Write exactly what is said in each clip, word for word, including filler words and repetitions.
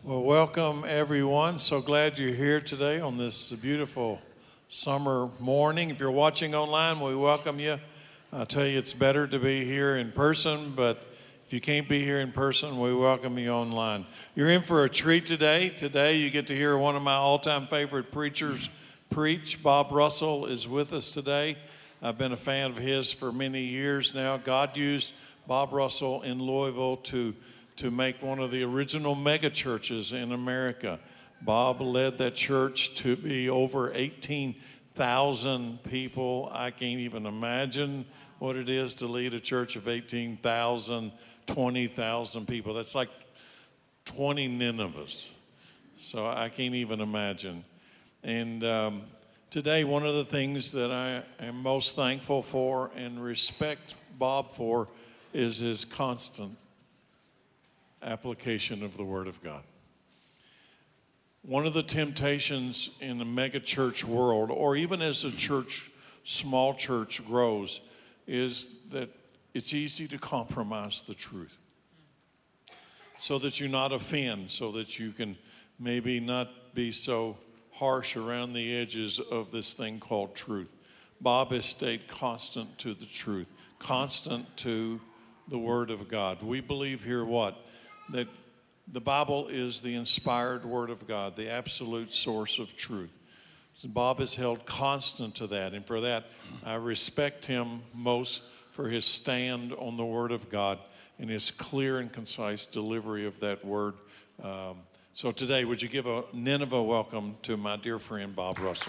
Well, welcome everyone. So glad you're here today on this beautiful summer morning. If you're watching online, we welcome you. I'll tell you it's better to be here in person, but if you can't be here in person, we welcome you online. You're in for a treat today. Today you get to hear one of my all-time favorite preachers preach. Bob Russell is with us today. I've been a fan of his for many years now. God used Bob Russell in Louisville to to make one of the original mega churches in America. Bob led that church to be over eighteen thousand people. I can't even imagine what it is to lead a church of eighteen thousand, twenty thousand people. That's like twenty Ninevehs. So I can't even imagine. And um, today, one of the things that I am most thankful for and respect Bob for is his constant application of the Word of God. One of the temptations in the mega church world, or even as a church, small church grows, is that it's easy to compromise the truth so that you not offend, so that you can maybe not be so harsh around the edges of this thing called truth. Bob has stayed constant to the truth, constant to the Word of God. We believe here what? That the Bible is the inspired Word of God, the absolute source of truth. So Bob has held constant to that, and for that, I respect him most for his stand on the Word of God and his clear and concise delivery of that Word. Um, so today, would you give a Nineveh welcome to my dear friend, Bob Russell.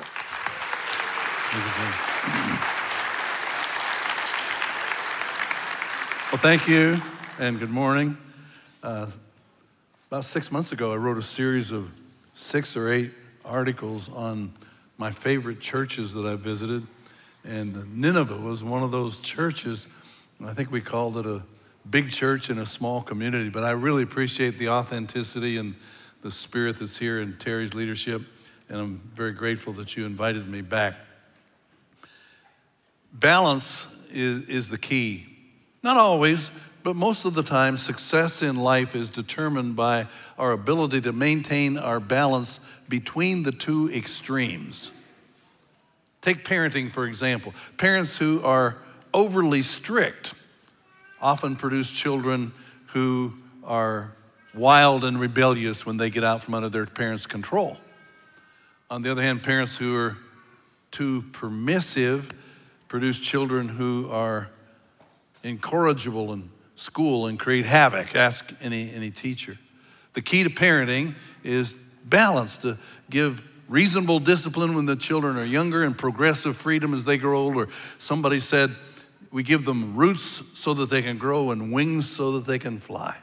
Well, thank you, and good morning. Uh, about six months ago, I wrote a series of six or eight articles on my favorite churches that I visited, and Nineveh was one of those churches. I think we called it a big church in a small community, but I really appreciate the authenticity and the spirit that's here in Terry's leadership, and I'm very grateful that you invited me back. Balance is, is the key. Not always, but most of the time, success in life is determined by our ability to maintain our balance between the two extremes. Take parenting, for example. Parents who are overly strict often produce children who are wild and rebellious when they get out from under their parents' control. On the other hand, parents who are too permissive produce children who are incorrigible and school and create havoc. Ask any, any teacher. The key to parenting is balance, to give reasonable discipline when the children are younger and progressive freedom as they grow older. Somebody said we give them roots so that they can grow and wings so that they can fly.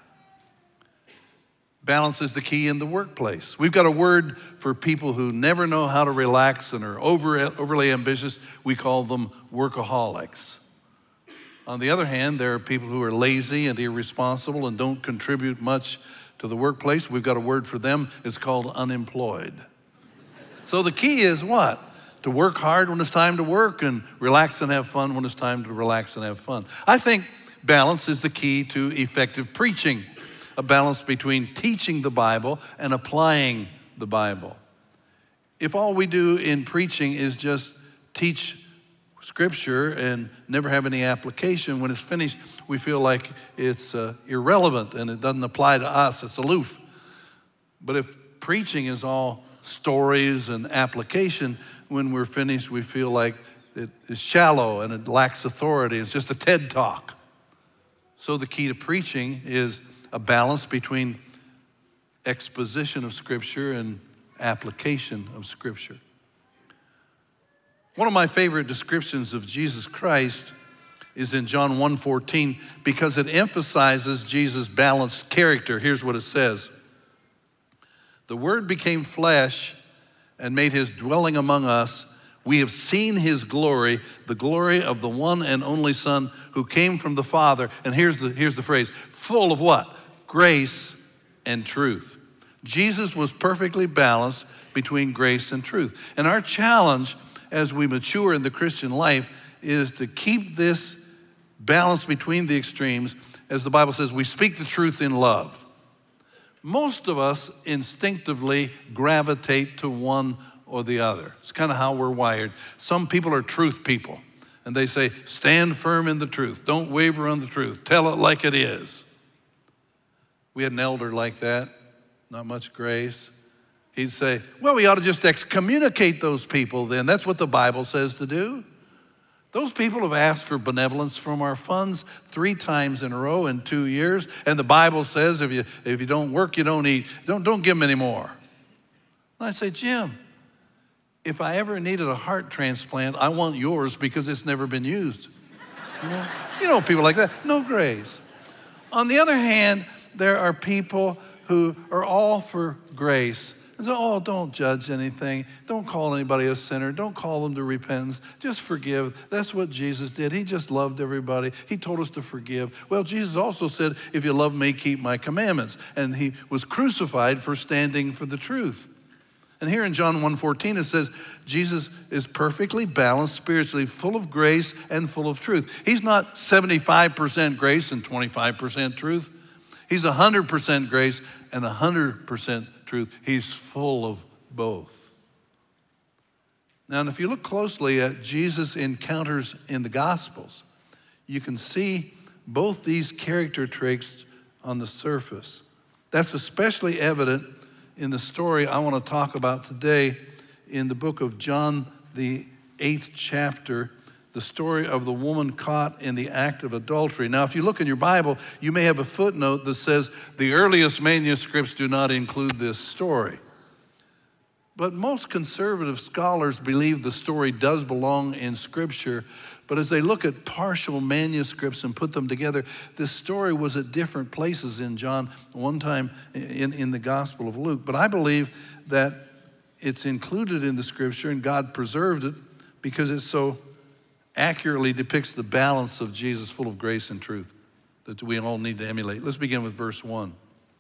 Balance is the key in the workplace. We've got a word for people who never know how to relax and are over, overly ambitious. We call them workaholics. On the other hand, there are people who are lazy and irresponsible and don't contribute much to the workplace. We've got a word for them. It's called unemployed. So the key is what? To work hard when it's time to work and relax and have fun when it's time to relax and have fun. I think balance is the key to effective preaching, a balance between teaching the Bible and applying the Bible. If all we do in preaching is just teach Scripture and never have any application, when it's finished, we feel like it's uh, irrelevant and it doesn't apply to us. It's aloof. But if preaching is all stories and application, when we're finished, we feel like it is shallow and it lacks authority. It's just a TED Talk. So the key to preaching is a balance between exposition of Scripture and application of Scripture. One of my favorite descriptions of Jesus Christ is in John one fourteen because it emphasizes Jesus' balanced character. Here's what it says. The Word became flesh and made his dwelling among us. We have seen his glory, the glory of the one and only Son who came from the Father. And here's the, here's the phrase, full of what? Grace and truth. Jesus was perfectly balanced between grace and truth. And our challenge as we mature in the Christian life is to keep this balance between the extremes. As the Bible says, we speak the truth in love. most of us instinctively gravitate to one or the other. It's kind of how we're wired. Some people are truth people, and they say, stand firm in the truth. Don't waver on the truth. Tell it like it is. We had an elder like that, not much grace. He'd say, well, we ought to just excommunicate those people then. That's what the Bible says to do. Those people have asked for benevolence from our funds three times in a row in two years, and the Bible says if you, if you don't work, you don't eat. Don't, don't give them any more. And I say, Jim, if I ever needed a heart transplant, I want yours because it's never been used. You know, you know people like that. No grace. On the other hand, there are people who are all for grace. And so, oh, don't judge anything. Don't call anybody a sinner. Don't call them to repentance. Just forgive. That's what Jesus did. He just loved everybody. He told us to forgive. Well, Jesus also said, if you love me, keep my commandments. And he was crucified for standing for the truth. And here in John one fourteen, it says, Jesus is perfectly balanced spiritually, full of grace and full of truth. He's not seventy-five percent grace and twenty-five percent truth. He's one hundred percent grace and one hundred percent truth. He's full of both. Now, and if you look closely at Jesus' encounters in the Gospels, you can see both these character traits on the surface. That's especially evident in the story I want to talk about today in the book of John, the eighth chapter, the story of the woman caught in the act of adultery. Now, if you look in your Bible, you may have a footnote that says the earliest manuscripts do not include this story. But most conservative scholars believe the story does belong in Scripture, but as they look at partial manuscripts and put them together, this story was at different places in John, one time in, in the Gospel of Luke. But I believe that it's included in the Scripture and God preserved it because it so accurately depicts the balance of Jesus, full of grace and truth, that we all need to emulate. Let's begin with verse one.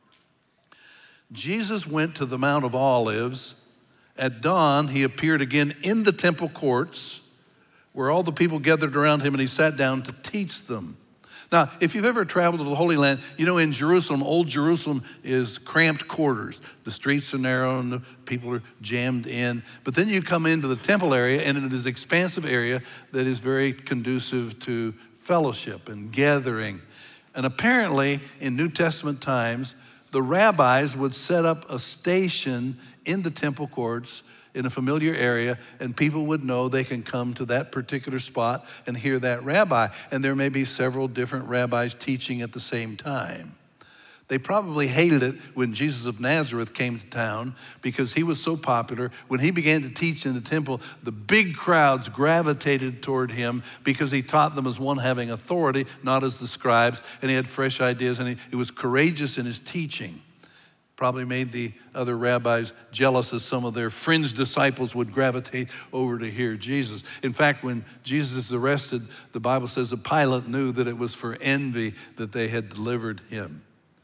Jesus went to the Mount of Olives. At dawn, he appeared again in the temple courts where all the people gathered around him, and he sat down to teach them. Now, if you've ever traveled to the Holy Land, you know in Jerusalem, old Jerusalem is cramped quarters. The streets are narrow and the people are jammed in. But then you come into the temple area, and it is an expansive area that is very conducive to fellowship and gathering. And apparently, in New Testament times, the rabbis would set up a station in the temple courts in a familiar area, and people would know they can come to that particular spot and hear that rabbi. And there may be several different rabbis teaching at the same time. They probably hated it when Jesus of Nazareth came to town because he was so popular. When he began to teach in the temple, the big crowds gravitated toward him because he taught them as one having authority, not as the scribes, and he had fresh ideas, and he, he was courageous in his teaching. Probably made the other rabbis jealous as some of their fringe disciples would gravitate over to hear Jesus. In fact, when Jesus is arrested, the Bible says that Pilate knew that it was for envy that they had delivered him.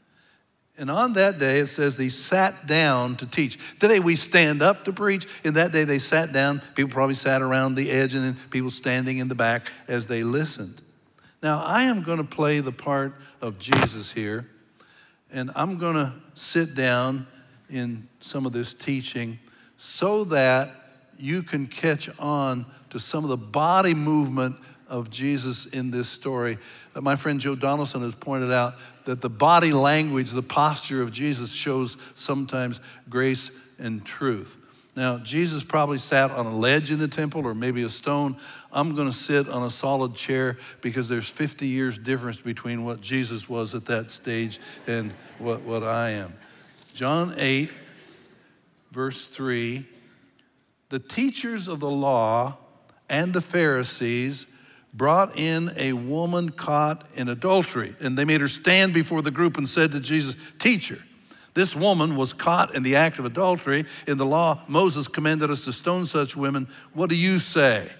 And on that day, it says he sat down to teach. Today we stand up to preach. In that day, they sat down. People probably sat around the edge, and then people standing in the back as they listened. Now, I am going to play the part of Jesus here. And I'm going to sit down in some of this teaching so that you can catch on to some of the body movement of Jesus in this story. Uh, my friend Joe Donaldson has pointed out that the body language, the posture of Jesus shows sometimes grace and truth. Now, Jesus probably sat on a ledge in the temple or maybe a stone. I'm going to sit on a solid chair because there's fifty years difference between what Jesus was at that stage and what, what I am. John eight, verse three, the teachers of the law and the Pharisees brought in a woman caught in adultery, and they made her stand before the group and said to Jesus, "Teacher, this woman was caught in the act of adultery. In the law, Moses commanded us to stone such women. What do you say?"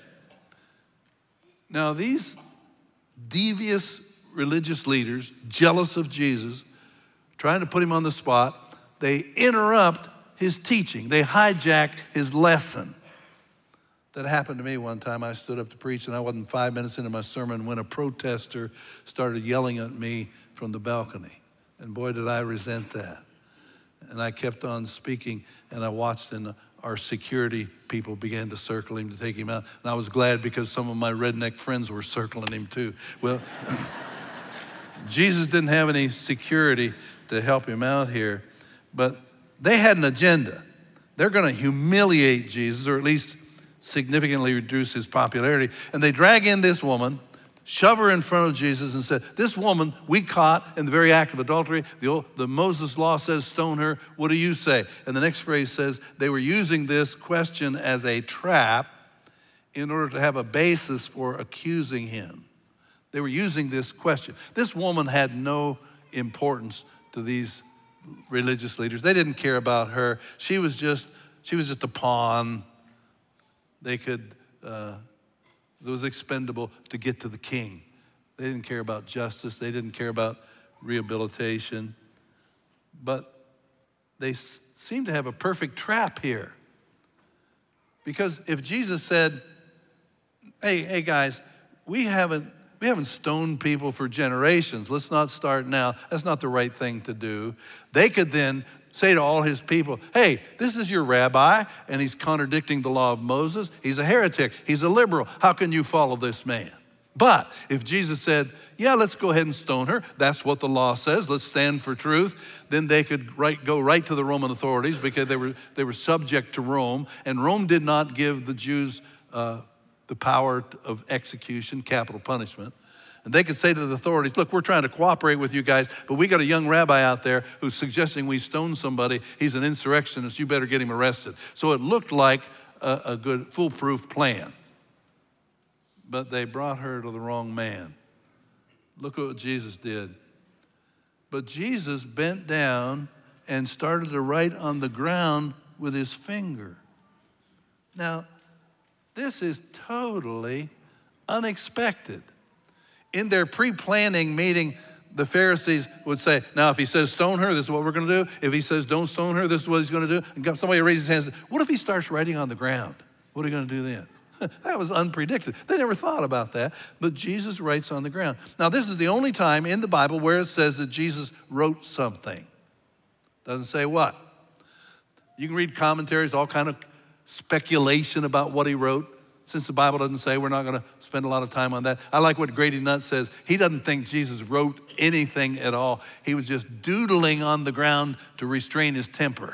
Now, these devious religious leaders, jealous of Jesus, trying to put him on the spot, they interrupt his teaching. They hijack his lesson. That happened to me one time. I stood up to preach, and I wasn't five minutes into my sermon when a protester started yelling at me from the balcony. And boy, did I resent that. And I kept on speaking, and I watched, and our security people began to circle him to take him out. And I was glad because some of my redneck friends were circling him too. Well, Jesus didn't have any security to help him out here, but they had an agenda. They're going to humiliate Jesus, or at least significantly reduce his popularity. And they drag in this woman, shove her in front of Jesus, and said, this woman we caught in the very act of adultery. The, old, the Moses law says stone her. What do you say? And the next phrase says they were using this question as a trap in order to have a basis for accusing him. They were using this question. This woman had no importance to these religious leaders. They didn't care about her. She was just, she was just a pawn. They could, uh, it was expendable to get to the king. They didn't care about justice. They didn't care about rehabilitation. But they s- seem to have a perfect trap here. Because if Jesus said, hey, hey guys, we haven't, we haven't stoned people for generations. Let's not start now. That's not the right thing to do. They could then say to all his people, hey, this is your rabbi, and he's contradicting the law of Moses. He's a heretic. He's a liberal. How can you follow this man? But if Jesus said, yeah, let's go ahead and stone her. That's what the law says. Let's stand for truth. Then they could right, go right to the Roman authorities because they were, they were subject to Rome. And Rome did not give the Jews uh, the power of execution, capital punishment. And they could say to the authorities, look, we're trying to cooperate with you guys, but we got a young rabbi out there who's suggesting we stone somebody. He's an insurrectionist. You better get him arrested. So it looked like a, a good foolproof plan. But they brought her to the wrong man. Look what Jesus did. But Jesus bent down and started to write on the ground with his finger. Now, this is totally unexpected. In their pre-planning meeting, the Pharisees would say, now if he says stone her, this is what we're going to do. If he says don't stone her, this is what he's going to do. And somebody raises his hand and says, what if he starts writing on the ground? What are you going to do then? That was unpredicted. They never thought about that, but Jesus writes on the ground. Now, this is the only time in the Bible where it says that Jesus wrote something. Doesn't say what. You can read commentaries, all kind of speculation about what he wrote. Since the Bible doesn't say, we're not going to spend a lot of time on that. I like what Grady Nutt says. He doesn't think Jesus wrote anything at all. He was just doodling on the ground to restrain his temper.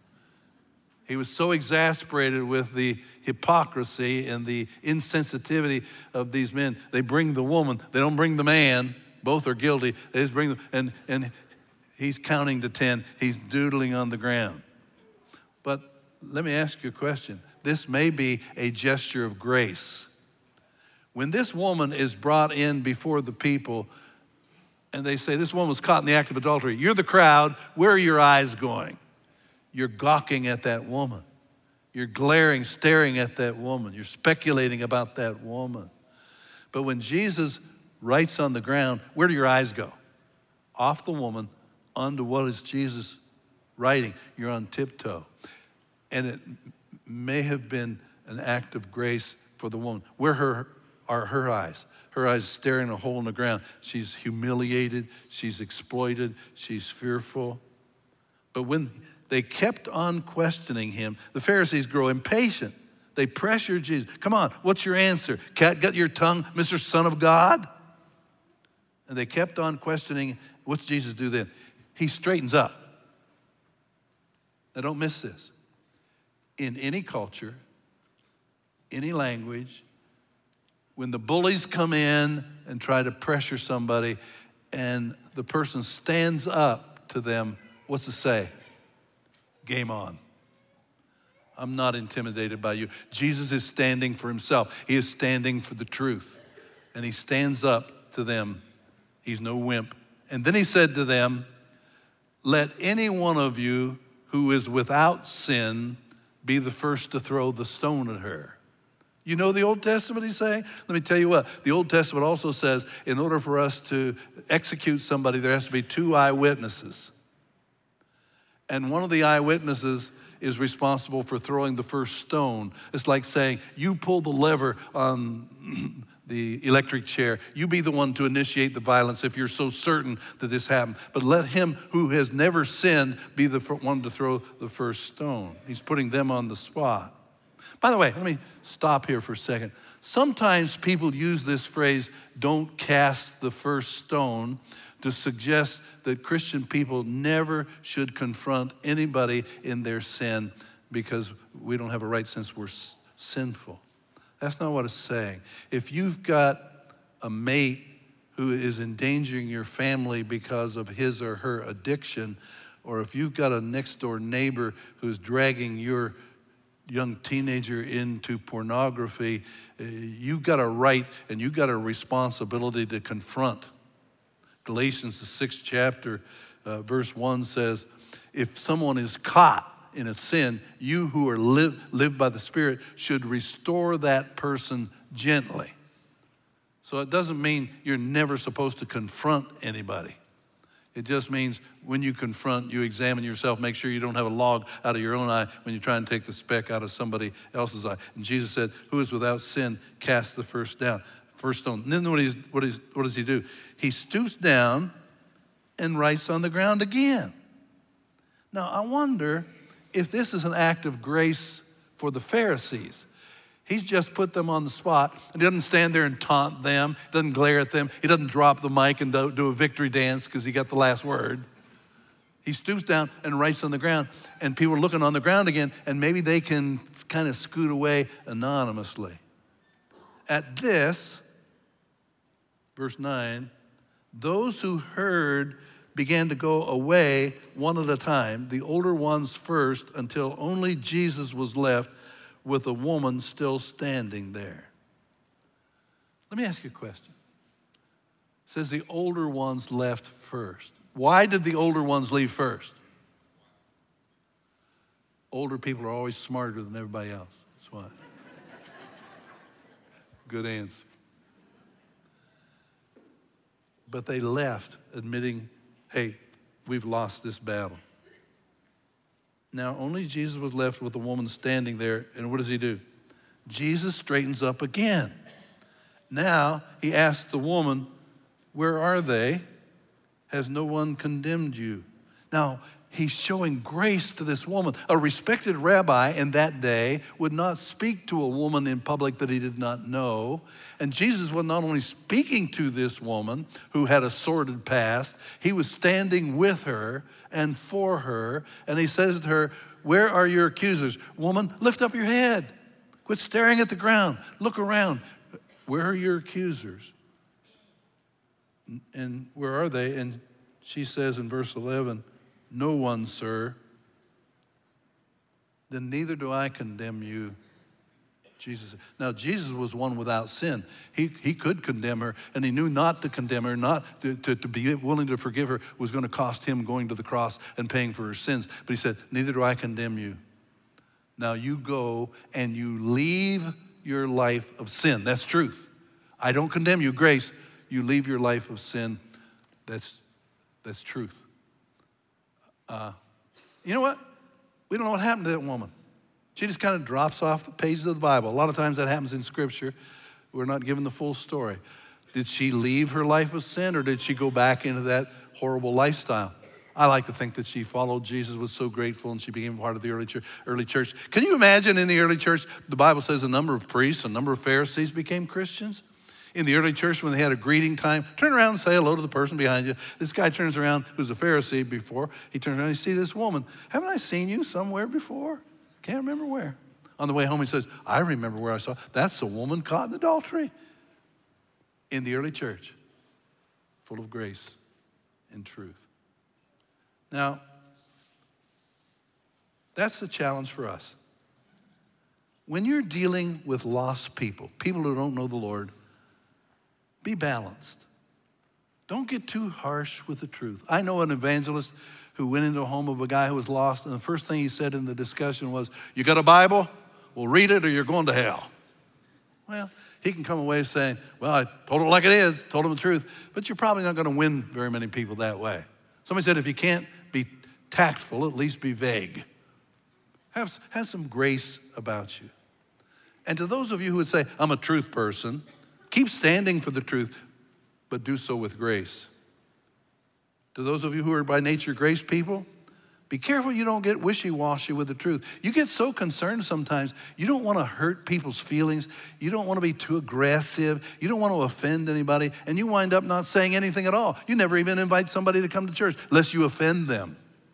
He was so exasperated with the hypocrisy and the insensitivity of these men. They bring the woman. They don't bring the man. Both are guilty. They just bring them. And, and he's counting to ten. He's doodling on the ground. But let me ask you a question. This may be a gesture of grace. When this woman is brought in before the people and they say, this woman was caught in the act of adultery. You're the crowd. Where are your eyes going? You're gawking at that woman. You're glaring, staring at that woman. You're speculating about that woman. But when Jesus writes on the ground, where do your eyes go? Off the woman, onto what is Jesus writing. You're on tiptoe. And it may have been an act of grace for the woman. Where her, are her eyes? Her eyes staring a hole in the ground. She's humiliated. She's exploited. She's fearful. But when they kept on questioning him, the Pharisees grow impatient. They pressure Jesus. Come on, what's your answer? Cat got your tongue, Mister Son of God? And they kept on questioning. What's Jesus do then? He straightens up. Now don't miss this. In any culture, any language, when the bullies come in and try to pressure somebody and the person stands up to them, what's it say? Game on. I'm not intimidated by you. Jesus is standing for himself. He is standing for the truth. And he stands up to them. He's no wimp. And then he said to them, let any one of you who is without sin be the first to throw the stone at her. You know the Old Testament he's saying? Let me tell you what, the Old Testament also says in order for us to execute somebody, there has to be two eyewitnesses. And one of the eyewitnesses is responsible for throwing the first stone. It's like saying, you pull the lever on the electric chair. You be the one to initiate the violence if you're so certain that this happened. But let him who has never sinned be the one to throw the first stone. He's putting them on the spot. By the way, let me stop here for a second. Sometimes people use this phrase, don't cast the first stone, to suggest that Christian people never should confront anybody in their sin because we don't have a right sense we're sinful. That's not what it's saying. If you've got a mate who is endangering your family because of his or her addiction, or if you've got a next door neighbor who's dragging your young teenager into pornography, you've got a right and you've got a responsibility to confront. Galatians, the sixth chapter, uh, verse one says, if someone is caught in a sin, you who are live, live by the Spirit should restore that person gently. So it doesn't mean you're never supposed to confront anybody. It just means when you confront, you examine yourself, make sure you don't have a log out of your own eye when you try and take the speck out of somebody else's eye. And Jesus said, who is without sin, cast the first down, first stone. And then what, he's, what, he's, what does he do? He stoops down and writes on the ground again. Now, I wonder if this is an act of grace for the Pharisees. He's just put them on the spot. He doesn't stand there and taunt them, doesn't glare at them. He doesn't drop the mic and do, do a victory dance because he got the last word. He stoops down and writes on the ground, and people are looking on the ground again, and maybe they can kind of scoot away anonymously. At this, verse nine, those who heard began to go away one at a time, the older ones first, until only Jesus was left with a woman still standing there. Let me ask you a question. It says the older ones left first. Why did the older ones leave first? Older people are always smarter than everybody else. That's why. Good answer. But they left admitting, hey, we've lost this battle. Now, only Jesus was left with the woman standing there, and what does he do? Jesus straightens up again. Now, he asks the woman, where are they? Has no one condemned you? Now, he's showing grace to this woman. A respected rabbi in that day would not speak to a woman in public that he did not know. And Jesus was not only speaking to this woman who had a sordid past, he was standing with her and for her. And he says to her, where are your accusers? Woman, lift up your head. Quit staring at the ground. Look around. Where are your accusers? And where are they? And she says in verse eleven, no one, sir. Then neither do I condemn you. Jesus. Now, Jesus was one without sin. He, he could condemn her, and he knew not to condemn her, not to, to, to be willing to forgive her was going to cost him going to the cross and paying for her sins. But he said, neither do I condemn you. Now you go and you leave your life of sin. That's truth. I don't condemn you, grace. You leave your life of sin. That's, that's truth. Uh, you know what? We don't know what happened to that woman. She just kind of drops off the pages of the Bible. A lot of times that happens in Scripture. We're not given the full story. Did she leave her life of sin, or did she go back into that horrible lifestyle? I like to think that she followed Jesus, was so grateful, and she became part of the early church. Early church. Can you imagine in the early church, the Bible says a number of priests, a number of Pharisees became Christians? In the early church, when they had a greeting time, turn around and say hello to the person behind you. This guy turns around, who's a Pharisee before. He turns around and he sees this woman. Haven't I seen you somewhere before? Can't remember where. On the way home, he says, I remember where I saw. That's the woman caught in adultery. In the early church, full of grace and truth. Now, that's the challenge for us. When you're dealing with lost people, people who don't know the Lord, be balanced. Don't get too harsh with the truth. I know an evangelist who went into a home of a guy who was lost, and the first thing he said in the discussion was, you got a Bible? Well, read it or you're going to hell. Well, he can come away saying, well, I told it like it is, told him the truth, but you're probably not going to win very many people that way. Somebody said, if you can't be tactful, at least be vague. Have, have some grace about you. And to those of you who would say, I'm a truth person, Keep standing for the truth, but do so with grace. To those of you who are by nature grace people, be careful you don't get wishy-washy with the truth. You get so concerned sometimes, you don't want to hurt people's feelings. You don't want to be too aggressive. You don't want to offend anybody, and you wind up not saying anything at all. You never even invite somebody to come to church, lest you offend them.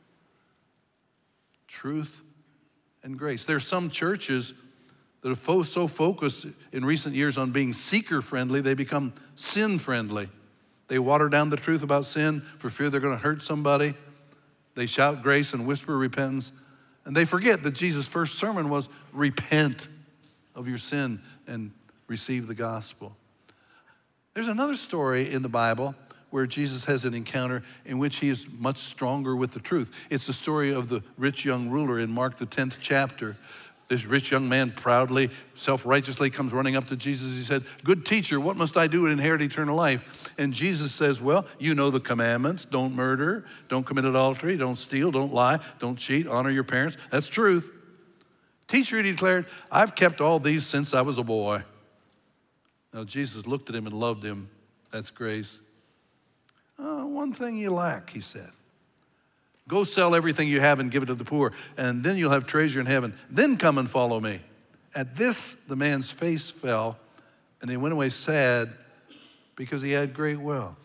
Truth and grace. There are some churches that are fo- so focused in recent years on being seeker-friendly, they become sin-friendly. They water down the truth about sin for fear they're going to hurt somebody. They shout grace and whisper repentance. And they forget that Jesus' first sermon was repent of your sin and receive the gospel. There's another story in the Bible where Jesus has an encounter in which he is much stronger with the truth. It's the story of the rich young ruler in Mark, the tenth chapter. This rich young man proudly, self-righteously comes running up to Jesus. He said, "Good teacher, what must I do to inherit eternal life?" And Jesus says, "Well, you know the commandments. Don't murder, don't commit adultery, don't steal, don't lie, don't cheat, honor your parents." That's truth. "Teacher," he declared, "I've kept all these since I was a boy." Now, Jesus looked at him and loved him. That's grace. "Oh, one thing you lack," he said. "Go sell everything you have and give it to the poor, and then you'll have treasure in heaven. Then come and follow me." At this, the man's face fell, and he went away sad because he had great wealth.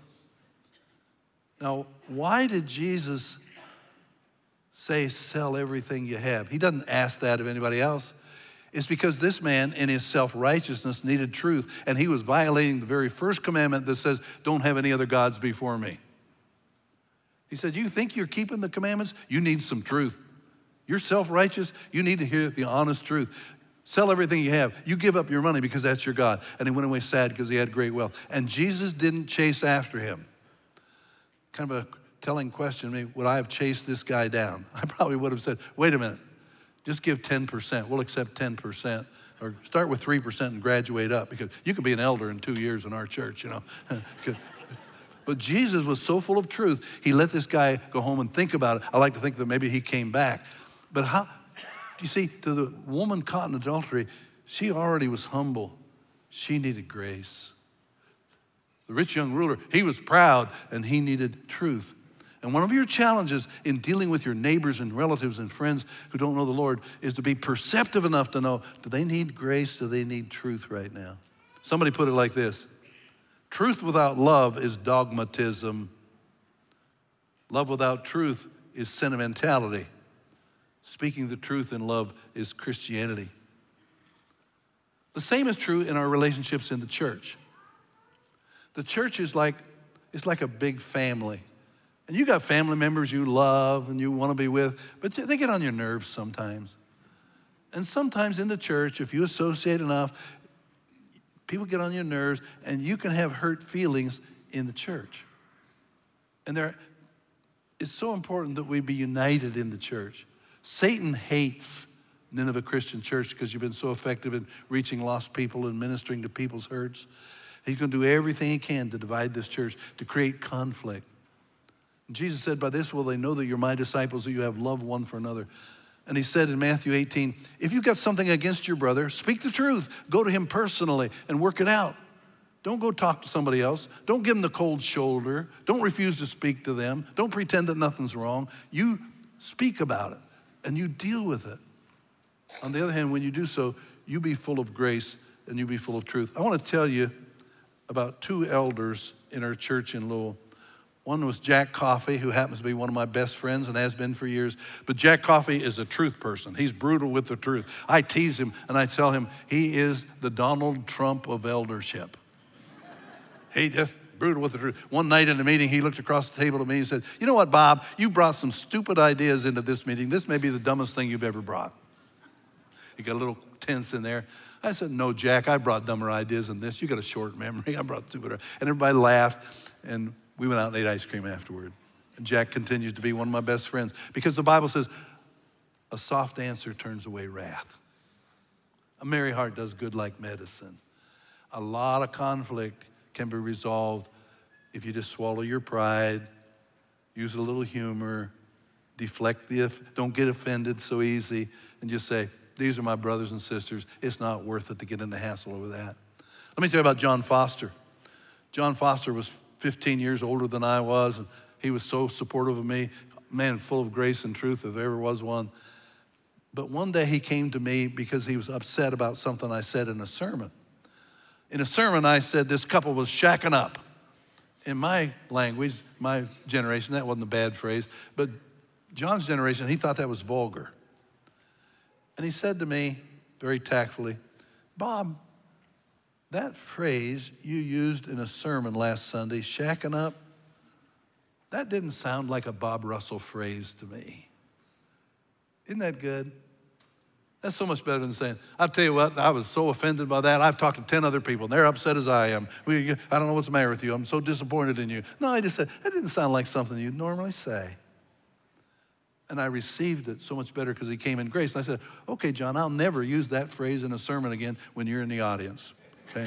Now, why did Jesus say, sell everything you have? He doesn't ask that of anybody else. It's because this man, in his self-righteousness, needed truth, and he was violating the very first commandment that says, don't have any other gods before me. He said, you think you're keeping the commandments? You need some truth. You're self-righteous. You need to hear the honest truth. Sell everything you have. You give up your money because that's your God. And he went away sad because he had great wealth. And Jesus didn't chase after him. Kind of a telling question to me, would I have chased this guy down? I probably would have said, wait a minute, just give ten percent. We'll accept ten percent. Or start with three percent and graduate up, because you could be an elder in two years in our church, you know. But Jesus was so full of truth, he let this guy go home and think about it. I like to think that maybe he came back. But how, you see, to the woman caught in adultery, she already was humble. She needed grace. The rich young ruler, he was proud and he needed truth. And one of your challenges in dealing with your neighbors and relatives and friends who don't know the Lord is to be perceptive enough to know, do they need grace? Do they need truth right now? Somebody put it like this: truth without love is dogmatism. Love without truth is sentimentality. Speaking the truth in love is Christianity. The same is true in our relationships in the church. The church is like, it's like a big family. And you got family members you love and you want to be with, but they get on your nerves sometimes. And sometimes in the church, if you associate enough, people get on your nerves, and you can have hurt feelings in the church. And there, it's so important that we be united in the church. Satan hates Nineveh Christian Church because you've been so effective in reaching lost people and ministering to people's hurts. He's going to do everything he can to divide this church, to create conflict. And Jesus said, by this will they know that you're my disciples, that you have love one for another. And he said in Matthew eighteen, if you've got something against your brother, speak the truth. Go to him personally and work it out. Don't go talk to somebody else. Don't give them the cold shoulder. Don't refuse to speak to them. Don't pretend that nothing's wrong. You speak about it and you deal with it. On the other hand, when you do so, you be full of grace and you be full of truth. I want to tell you about two elders in our church in Louisville. One was Jack Coffey, who happens to be one of my best friends and has been for years. But Jack Coffey is a truth person. He's brutal with the truth. I tease him and I tell him he is the Donald Trump of eldership. He just brutal with the truth. One night in a meeting, he looked across the table at me and said, you know what, Bob? You brought some stupid ideas into this meeting. This may be the dumbest thing you've ever brought. He got a little tense in there. I said, no, Jack, I brought dumber ideas than this. You got a short memory. I brought stupider. And everybody laughed, and we went out and ate ice cream afterward. And Jack continues to be one of my best friends because the Bible says, a soft answer turns away wrath. A merry heart does good like medicine. A lot of conflict can be resolved if you just swallow your pride, use a little humor, deflect the, don't get offended so easy, and just say, these are my brothers and sisters. It's not worth it to get in the hassle over that. Let me tell you about John Foster. John Foster was fifteen years older than I was, and he was so supportive of me, man, full of grace and truth if there ever was one. But one day he came to me because he was upset about something I said in a sermon. In a sermon, I said this couple was shacking up. In my language, my generation, that wasn't a bad phrase, but John's generation, he thought that was vulgar. And he said to me, very tactfully, Bob, that phrase you used in a sermon last Sunday, shacking up, that didn't sound like a Bob Russell phrase to me. Isn't that good? That's so much better than saying, I'll tell you what, I was so offended by that. I've talked to ten other people, and they're upset as I am. We, I don't know what's the matter with you. I'm so disappointed in you. No, I just said, that didn't sound like something you'd normally say. And I received it so much better because he came in grace. And I said, okay, John, I'll never use that phrase in a sermon again when you're in the audience, okay?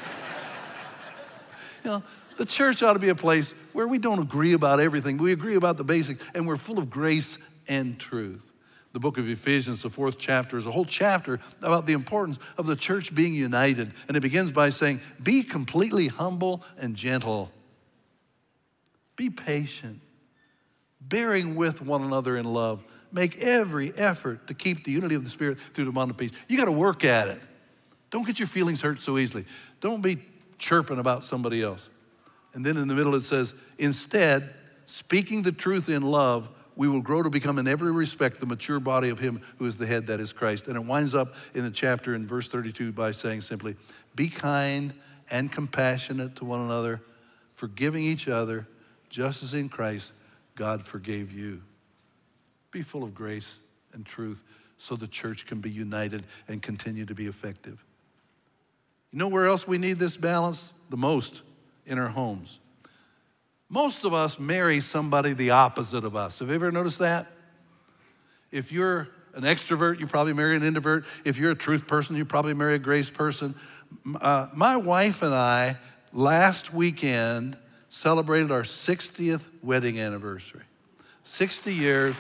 You know, the church ought to be a place where we don't agree about everything. We agree about the basics, and we're full of grace and truth. The book of Ephesians, the fourth chapter, is a whole chapter about the importance of the church being united. And it begins by saying, be completely humble and gentle. Be patient, bearing with one another in love. Make every effort to keep the unity of the Spirit through the bond of peace. You got to work at it. Don't get your feelings hurt so easily. Don't be chirping about somebody else. And then in the middle it says, instead, speaking the truth in love, we will grow to become in every respect the mature body of him who is the head, that is Christ. And it winds up in the chapter in verse thirty-two by saying simply, be kind and compassionate to one another, forgiving each other, just as in Christ God forgave you. Be full of grace and truth so the church can be united and continue to be effective. You know where else we need this balance? The most, in our homes. Most of us marry somebody the opposite of us. Have you ever noticed that? If you're an extrovert, you probably marry an introvert. If you're a truth person, you probably marry a grace person. Uh, my wife and I, last weekend, celebrated our sixtieth wedding anniversary. sixty years.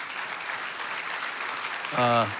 Uh,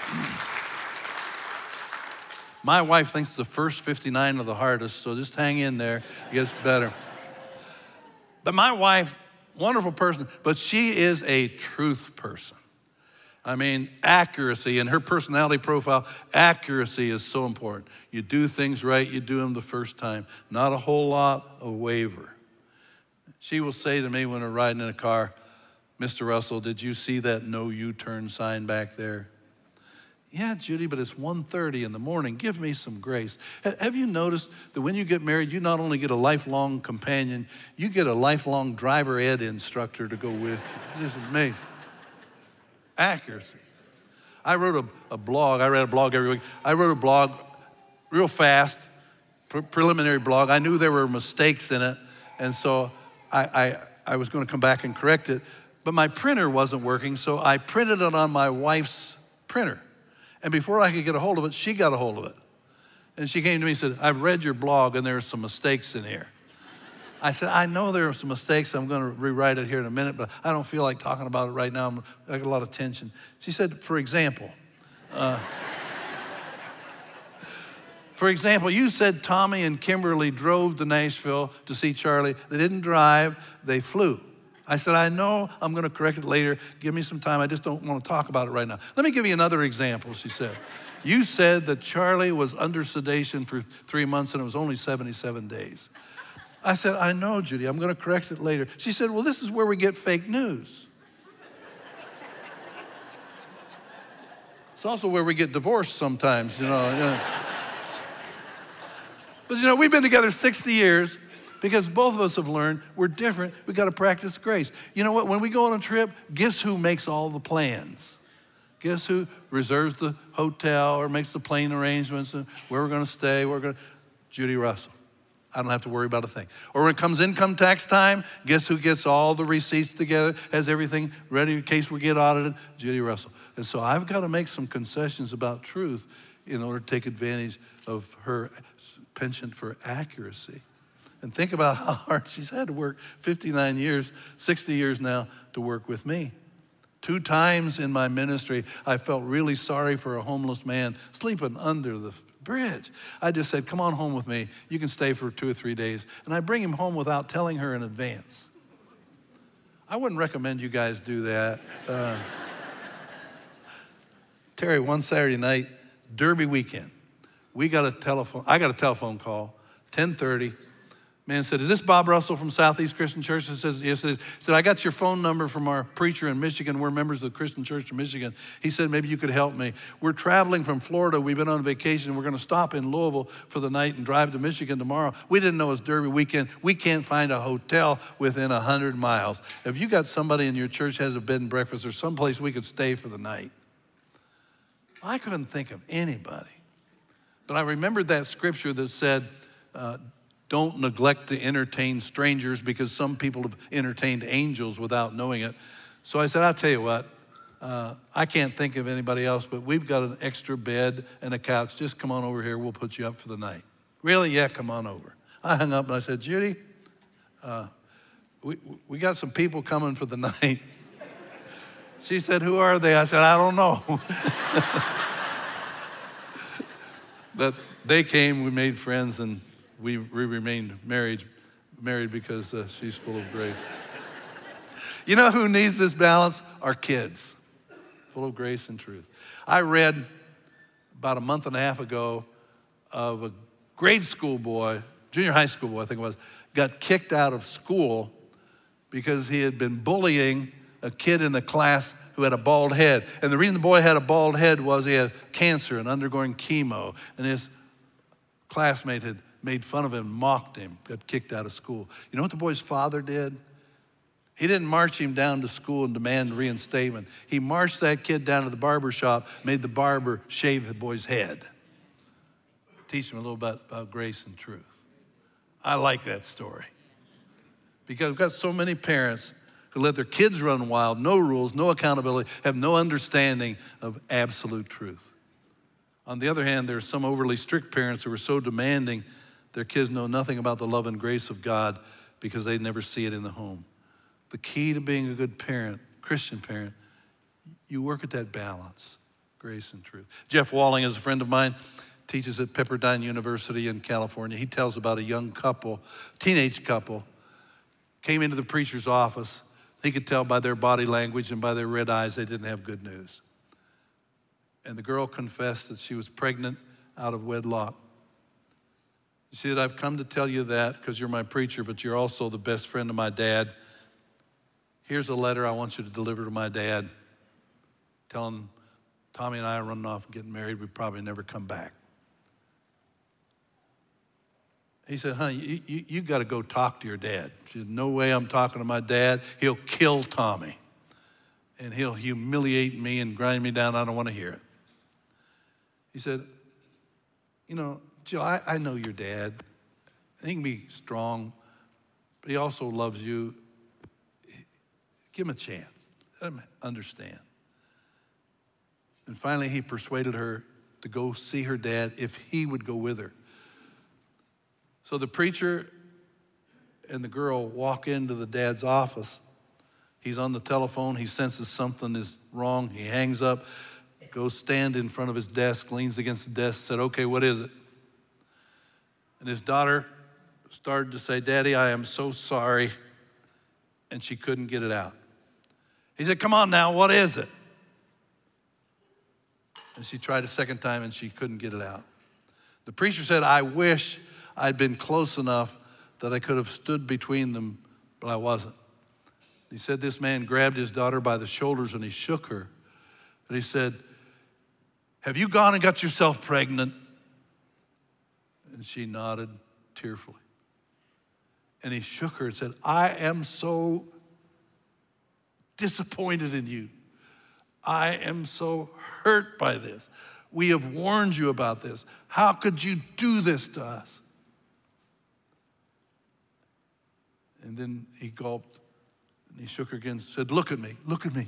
my wife thinks the first fifty-nine are the hardest, so just hang in there. It gets better. But my wife, wonderful person, but she is a truth person. I mean, accuracy in her personality profile, accuracy is so important. You do things right, you do them the first time. Not a whole lot of waver. She will say to me when we're riding in a car, Mister Russell, did you see that no U-turn sign back there? Yeah, Judy, but it's one thirty in the morning. Give me some grace. Have you noticed that when you get married, you not only get a lifelong companion, you get a lifelong driver ed instructor to go with you. It's amazing. Accuracy. I wrote a, a blog. I read a blog every week. I wrote a blog real fast, pre- preliminary blog. I knew there were mistakes in it, and so I, I, I was going to come back and correct it. But my printer wasn't working, so I printed it on my wife's printer. And before I could get a hold of it, she got a hold of it. And she came to me and said, I've read your blog and there are some mistakes in here. I said, I know there are some mistakes. I'm going to rewrite it here in a minute, but I don't feel like talking about it right now. I'm, I got a lot of tension. She said, for example, uh, for example, you said Tommy and Kimberly drove to Nashville to see Charlie. They didn't drive, they flew. I said, I know I'm going to correct it later. Give me some time. I just don't want to talk about it right now. Let me give you another example, she said. You said that Charlie was under sedation for three months and it was only seventy-seven days. I said, I know, Judy. I'm going to correct it later. She said, well, this is where we get fake news. It's also where we get divorced sometimes, you know. You know. But, you know, we've been together sixty years. Because both of us have learned we're different. We've got to practice grace. You know what? When we go on a trip, guess who makes all the plans? Guess who reserves the hotel or makes the plane arrangements and where we're going to stay? We're going to Judy Russell. I don't have to worry about a thing. Or when it comes income tax time, guess who gets all the receipts together, has everything ready in case we get audited? Judy Russell. And so I've got to make some concessions about truth in order to take advantage of her penchant for accuracy. And think about how hard she's had to work fifty-nine years, sixty years now to work with me. Two times in my ministry, I felt really sorry for a homeless man sleeping under the bridge. I just said, come on home with me. You can stay for two or three days. And I bring him home without telling her in advance. I wouldn't recommend you guys do that. Uh, Terry, one Saturday night, Derby weekend, we got a telephone, I got a telephone call, ten thirty. Man said, is this Bob Russell from Southeast Christian Church? He says, yes, it is. He said, I got your phone number from our preacher in Michigan. We're members of the Christian Church in Michigan. He said, maybe you could help me. We're traveling from Florida. We've been on vacation. We're going to stop in Louisville for the night and drive to Michigan tomorrow. We didn't know it was Derby weekend. We can't find a hotel within one hundred miles. If you got somebody in your church has a bed and breakfast or someplace we could stay for the night. I couldn't think of anybody. But I remembered that scripture that said, uh, don't neglect to entertain strangers because some people have entertained angels without knowing it. So I said, I'll tell you what, uh, I can't think of anybody else, but we've got an extra bed and a couch. Just come on over here. We'll put you up for the night. Really? Yeah, come on over. I hung up and I said, Judy, uh, we, we got some people coming for the night. She said, who are they? I said, I don't know. But they came, we made friends, and we, we remained married, married because uh, she's full of grace. You know who needs this balance? Our kids, full of grace and truth. I read about a month and a half ago of a grade school boy, junior high school boy, I think it was, got kicked out of school because he had been bullying a kid in the class who had a bald head. And the reason the boy had a bald head was he had cancer and undergoing chemo. And his classmate had made fun of him, mocked him, got kicked out of school. You know what the boy's father did? He didn't march him down to school and demand reinstatement. He marched that kid down to the barber shop, made the barber shave the boy's head. Teach him a little bit about grace and truth. I like that story. Because we've got so many parents who let their kids run wild, no rules, no accountability, have no understanding of absolute truth. On the other hand, there are some overly strict parents who are so demanding their kids know nothing about the love and grace of God because they never see it in the home. The key to being a good parent, Christian parent, you work at that balance, grace and truth. Jeff Walling is a friend of mine, teaches at Pepperdine University in California. He tells about a young couple, teenage couple, came into the preacher's office. He could tell by their body language and by their red eyes they didn't have good news. And the girl confessed that she was pregnant out of wedlock. She said, I've come to tell you that because you're my preacher, but you're also the best friend of my dad. Here's a letter I want you to deliver to my dad. Tell him Tommy and I are running off and getting married. We probably never come back. He said, honey, you, you, you got to go talk to your dad. She said, no way I'm talking to my dad. He'll kill Tommy. And he'll humiliate me and grind me down. I don't want to hear it. He said, you know, Jill, I, I know your dad. He can be strong, but he also loves you. Give him a chance. Let him understand. And finally, he persuaded her to go see her dad if he would go with her. So the preacher and the girl walk into the dad's office. He's on the telephone. He senses something is wrong. He hangs up, goes stand in front of his desk, leans against the desk, said, okay, what is it? And his daughter started to say, Daddy, I am so sorry. And she couldn't get it out. He said, come on now, what is it? And she tried a second time and she couldn't get it out. The preacher said, I wish I'd been close enough that I could have stood between them, but I wasn't. He said this man grabbed his daughter by the shoulders and he shook her. And he said, have you gone and got yourself pregnant? And she nodded tearfully. And he shook her and said, I am so disappointed in you. I am so hurt by this. We have warned you about this. How could you do this to us? And then he gulped and he shook her again and said, look at me, look at me.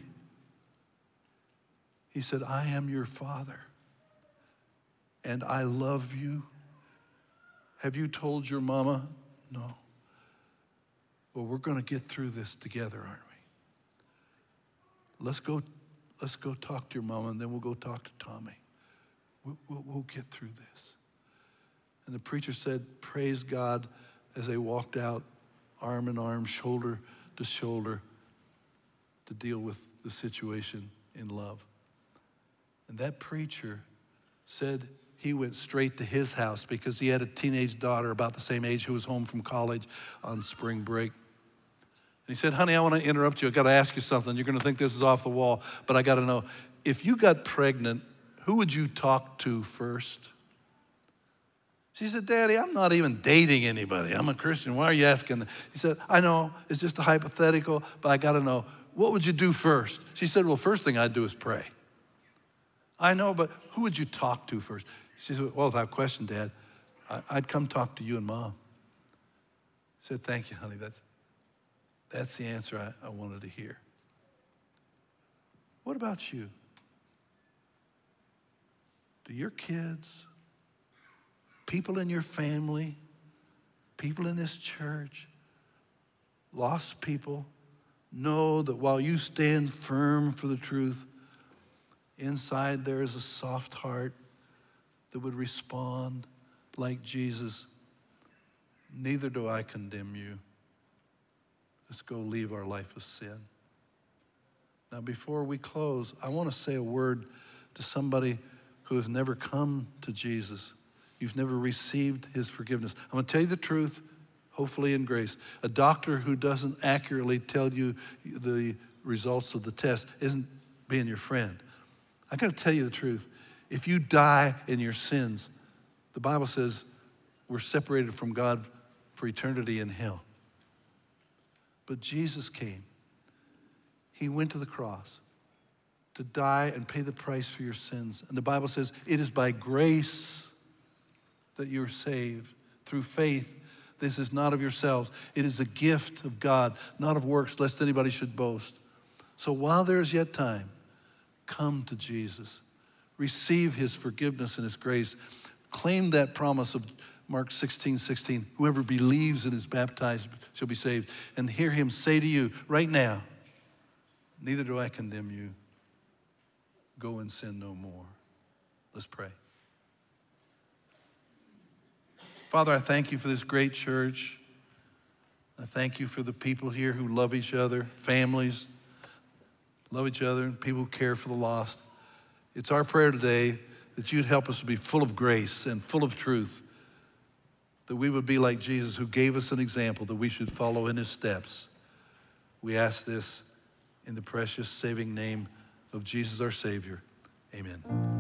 He said, I am your father and I love you. Have you told your mama? No. Well, we're going to get through this together, aren't we? Let's go, let's go talk to your mama and then we'll go talk to Tommy. We'll, we'll, we'll get through this. And the preacher said, praise God, as they walked out arm in arm, shoulder to shoulder, to deal with the situation in love. And that preacher said he went straight to his house because he had a teenage daughter about the same age who was home from college on spring break. And he said, honey, I want to interrupt you. I got to ask you something. You're going to think this is off the wall, but I got to know, if you got pregnant, who would you talk to first? She said, Daddy, I'm not even dating anybody. I'm a Christian. Why are you asking? He said, I know, it's just a hypothetical, but I got to know, what would you do first? She said, well, first thing I'd do is pray. I know, but who would you talk to first? She said, well, without question, Dad, I'd come talk to you and Mom. He said, thank you, honey. That's, that's the answer I, I wanted to hear. What about you? Do your kids, people in your family, people in this church, lost people, know that while you stand firm for the truth, inside there is a soft heart that would respond like Jesus? Neither do I condemn you. Let's go leave our life of sin. Now, before we close, I want to say a word to somebody who has never come to Jesus. You've never received his forgiveness. I'm going to tell you the truth, hopefully in grace. A doctor who doesn't accurately tell you the results of the test isn't being your friend. I got to tell you the truth. If you die in your sins, the Bible says we're separated from God for eternity in hell. But Jesus came. He went to the cross to die and pay the price for your sins. And the Bible says it is by grace that you're saved through faith. This is not of yourselves. It is a gift of God, not of works, lest anybody should boast. So while there is yet time, come to Jesus. Receive his forgiveness and his grace. Claim that promise of Mark sixteen sixteen. Whoever believes and is baptized shall be saved. And hear him say to you right now, neither do I condemn you. Go and sin no more. Let's pray. Father, I thank you for this great church. I thank you for the people here who love each other, families, love each other, and people who care for the lost. It's our prayer today that you'd help us to be full of grace and full of truth, that we would be like Jesus, who gave us an example that we should follow in his steps. We ask this in the precious saving name of Jesus, our Savior. Amen.